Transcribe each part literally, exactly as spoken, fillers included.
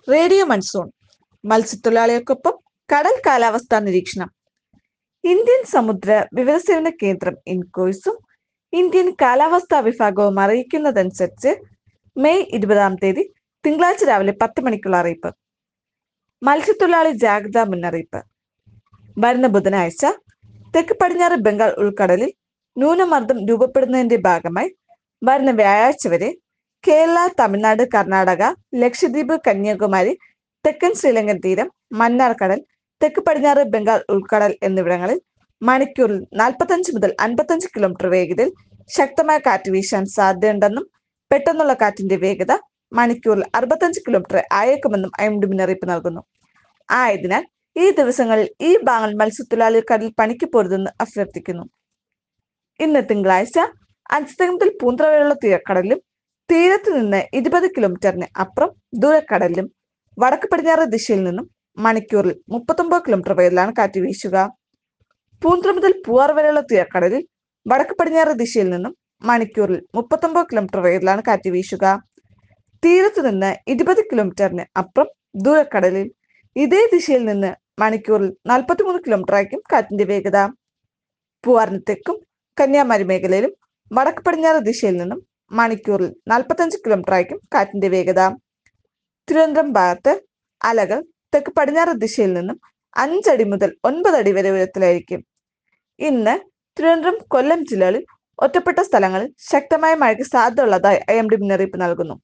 Radio monsoon മത്സ്യത്തൊഴിലാളികൾക്കൊപ്പം കടൽ കാലാവസ്ഥാ നിരീക്ഷണം. ഇന്ത്യൻ സമുദ്ര വിവരസേവന കേന്ദ്രം ഇൻകോയ്സും ഇന്ത്യൻ കാലാവസ്ഥാ വിഭാഗവും അറിയിക്കുന്നതനുസരിച്ച് മെയ് ഇരുപതാം തീയതി തിങ്കളാഴ്ച രാവിലെ പത്ത് മണിക്കുള്ള അറിയിപ്പ്. മത്സ്യത്തൊഴിലാളി ജാഗ്രതാ മുന്നറിയിപ്പ്. വരുന്ന ബുധനാഴ്ച തെക്ക് പടിഞ്ഞാറ് ബംഗാൾ ഉൾക്കടലിൽ ന്യൂനമർദ്ദം രൂപപ്പെടുന്നതിന്റെ ഭാഗമായി വരുന്ന വ്യാഴാഴ്ച വരെ കേരള, തമിഴ്നാട്, കർണാടക, ലക്ഷദ്വീപ്, കന്യാകുമാരി, തെക്കൻ ശ്രീലങ്കൻ തീരം, മന്നാർ കടൽ, തെക്ക് പടിഞ്ഞാറ് ബംഗാൾ ഉൾക്കടൽ എന്നിവിടങ്ങളിൽ മണിക്കൂറിൽ നാൽപ്പത്തഞ്ച് മുതൽ അൻപത്തഞ്ച് കിലോമീറ്റർ വേഗതയിൽ ശക്തമായ കാറ്റ് വീശാൻ സാധ്യതയുണ്ടെന്നും പെട്ടെന്നുള്ള കാറ്റിന്റെ വേഗത മണിക്കൂറിൽ അറുപത്തഞ്ച് കിലോമീറ്റർ ആയേക്കുമെന്നും ഐ എം ഡി മുന്നറിയിപ്പ് നൽകുന്നു. ആയതിനാൽ ഈ ദിവസങ്ങളിൽ ഈ ഭാഗങ്ങൾ മത്സ്യത്തൊഴിലാളികൾ കടലിൽ പണിക്ക് പോരുതെന്ന് അഭ്യർത്ഥിക്കുന്നു. ഇന്ന് തിങ്കളാഴ്ച അഞ്ച് മുതൽ പൂന്തറ വരെയുള്ള തീരക്കടലിലും തീരത്ത് നിന്ന് ഇരുപത് കിലോമീറ്ററിന് അപ്പുറം ദൂരക്കടലിലും വടക്ക് പടിഞ്ഞാറ് ദിശയിൽ നിന്നും മണിക്കൂറിൽ മുപ്പത്തൊമ്പത് കിലോമീറ്റർ വേഗത്തിലാണ് കാറ്റ് വീശുക. പൂന്തറ മുതൽ പൂവാർ വരെയുള്ള തീരക്കടലിൽ വടക്ക് പടിഞ്ഞാറ് ദിശയിൽ നിന്നും മണിക്കൂറിൽ മുപ്പത്തൊമ്പത് കിലോമീറ്റർ വേഗത്തിലാണ് കാറ്റ് വീശുക. തീരത്ത് നിന്ന് ഇരുപത് കിലോമീറ്ററിന് അപ്പുറം ദൂരക്കടലിൽ ഇതേ ദിശയിൽ നിന്ന് മണിക്കൂറിൽ നാൽപ്പത്തി മൂന്ന് കിലോമീറ്റർ ആയിരിക്കും കാറ്റിന്റെ വേഗത. പൂവാറിന് തെക്കും കന്യാകുമാരി മേഖലയിലും വടക്ക് പടിഞ്ഞാറ് ദിശയിൽ നിന്നും മണിക്കൂറിൽ നാൽപ്പത്തഞ്ച് കിലോമീറ്റർ ആയിരിക്കും കാറ്റിന്റെ വേഗത. തിരുവനന്തപുരം ഭാഗത്ത് അലകൾ തെക്ക് പടിഞ്ഞാറ് ദിശയിൽ നിന്നും അഞ്ചടി മുതൽ ഒൻപത് അടി വരെ ഉയരത്തിലായിരിക്കും. ഇന്ന് തിരുവനന്തപുരം, കൊല്ലം ജില്ലകളിൽ ഒറ്റപ്പെട്ട സ്ഥലങ്ങളിൽ ശക്തമായ മഴയ്ക്ക് സാധ്യതയുള്ളതായി ഐ എം ഡി മുന്നറിയിപ്പ് നൽകുന്നു.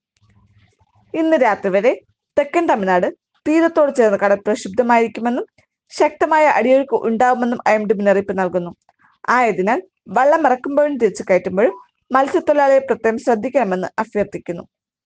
ഇന്ന് രാത്രി വരെ തെക്കൻ തമിഴ്നാട് തീരത്തോട് ചേർന്ന് കടൽ പ്രക്ഷുബ്ധമായിരിക്കുമെന്നും ശക്തമായ അടിയൊഴുക്ക് ഉണ്ടാകുമെന്നും ഐ എം ഡി മുന്നറിയിപ്പ് നൽകുന്നു. ആയതിനാൽ വള്ളം ഇറക്കുമ്പോഴും തിരിച്ചു കയറ്റുമ്പോഴും മത്സ്യത്തൊഴിലാളിയെ പ്രത്യേകം ശ്രദ്ധിക്കണമെന്ന് അഭ്യർത്ഥിക്കുന്നു.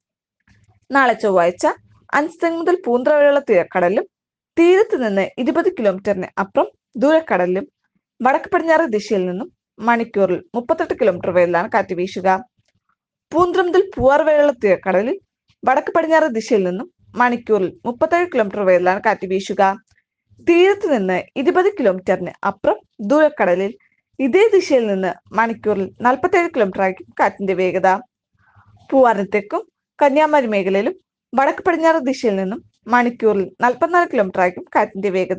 നാളെ ചൊവ്വാഴ്ച അഞ്ച് മുതൽ പൂന്തറ വരെയുള്ള തീരക്കടലിലും തീരത്ത് നിന്ന് ഇരുപത് കിലോമീറ്ററിന് അപ്പുറം ദൂരക്കടലിലും വടക്ക് പടിഞ്ഞാറ് ദിശയിൽ നിന്നും മണിക്കൂറിൽ മുപ്പത്തെട്ട് കിലോമീറ്റർ വേഗത്തിലാണ് കാറ്റ് വീശുക. പൂന്തറ മുതൽ പൂവാർ വരെയുള്ള തീരക്കടലിൽ വടക്ക് പടിഞ്ഞാറ് ദിശയിൽ നിന്നും മണിക്കൂറിൽ മുപ്പത്തേഴ് കിലോമീറ്റർ വേഗത്തിലാണ് കാറ്റ് വീശുക. തീരത്ത് നിന്ന് ഇരുപത് കിലോമീറ്ററിന് അപ്പുറം ദൂരക്കടലിൽ ഇതേ ദിശയിൽ നിന്ന് മണിക്കൂറിൽ നാൽപ്പത്തേഴ് കിലോമീറ്റർ ആയിരിക്കും കാറ്റിന്റെ വേഗത. പൂവാറിന് തെക്കും കന്യാകുമാരി മേഖലയിലും വടക്ക് പടിഞ്ഞാറ് ദിശയിൽ നിന്നും മണിക്കൂറിൽ നാൽപ്പത്തിനാല് കിലോമീറ്റർ ആയിരിക്കും കാറ്റിന്റെ വേഗത.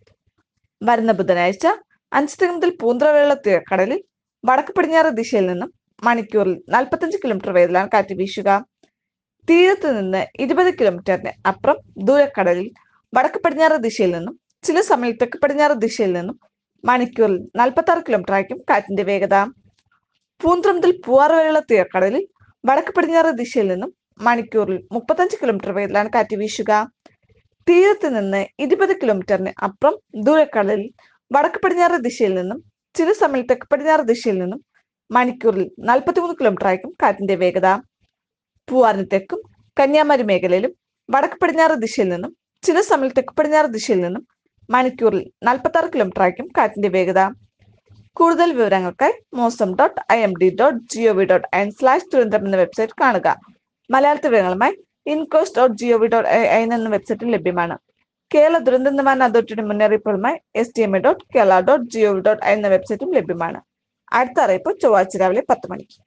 വരുന്ന ബുധനാഴ്ച അഞ്ച് മുതൽ പൂന്തറ വരെയുള്ള തീരക്കടലിൽ വടക്ക് പടിഞ്ഞാറ് ദിശയിൽ നിന്നും മണിക്കൂറിൽ നാൽപ്പത്തഞ്ച് കിലോമീറ്റർ വേഗത്തിലാണ് കാറ്റ് വീശുക. തീരത്ത് നിന്ന് ഇരുപത് കിലോമീറ്ററിന് അപ്പുറം ദൂരക്കടലിൽ വടക്ക് പടിഞ്ഞാറ് ദിശയിൽ നിന്നും ചില സമയം തെക്ക് പടിഞ്ഞാറ് ദിശയിൽ നിന്നും മണിക്കൂറിൽ നാൽപ്പത്തി ആറ് കിലോമീറ്റർ ആയിരിക്കും കാറ്റിന്റെ വേഗത. പൂന്തറ മുതൽ പൂവാർ വരെയുള്ള തീരക്കടലിൽ വടക്ക് പടിഞ്ഞാറ് ദിശയിൽ നിന്നും മണിക്കൂറിൽ മുപ്പത്തഞ്ച് കിലോമീറ്റർ വേഗത്തിലാണ് കാറ്റ് വീശുക. തീരത്ത് നിന്ന് ഇരുപത് കിലോമീറ്ററിന് അപ്പുറം ദൂരക്കടലിൽ വടക്ക് പടിഞ്ഞാറ് ദിശയിൽ നിന്നും ചില സമയം തെക്ക് പടിഞ്ഞാറ് ദിശയിൽ നിന്നും മണിക്കൂറിൽ നാൽപ്പത്തി മൂന്ന് കിലോമീറ്റർ ആയിരിക്കും കാറ്റിന്റെ വേഗത. പൂവാറിന് തെക്കും കന്യാകുമാരി മേഖലയിലും വടക്ക് പടിഞ്ഞാറ് ദിശയിൽ നിന്നും ചില സമയം തെക്ക് പടിഞ്ഞാറ് ദിശയിൽ നിന്നും മണിക്കൂറിൽ നാൽപ്പത്തി ആറ് കിലോമീറ്റർ ആയിരിക്കും കാറ്റിന്റെ വേഗത. കൂടുതൽ വിവരങ്ങൾക്കായി mausam dot I M D dot G O V dot in slash Thiruvananthapuram എന്ന വെബ്സൈറ്റ് കാണുക. മലയാളത്തിൽ വിവരങ്ങളുമായി INCOIS dot G O V dot I N എന്ന വെബ്സൈറ്റിൽ ലഭ്യമാണ്. കേരള ദുരന്ത നിവാരണ അതോറിറ്റിയുടെ മുന്നറിയിപ്പുകളുമായി S T M A dot Kerala dot G O V dot I എന്ന വെബ്സൈറ്റും ലഭ്യമാണ്. അടുത്ത അറിയിപ്പ് ചൊവ്വാഴ്ച രാവിലെ പത്ത് മണിക്ക്.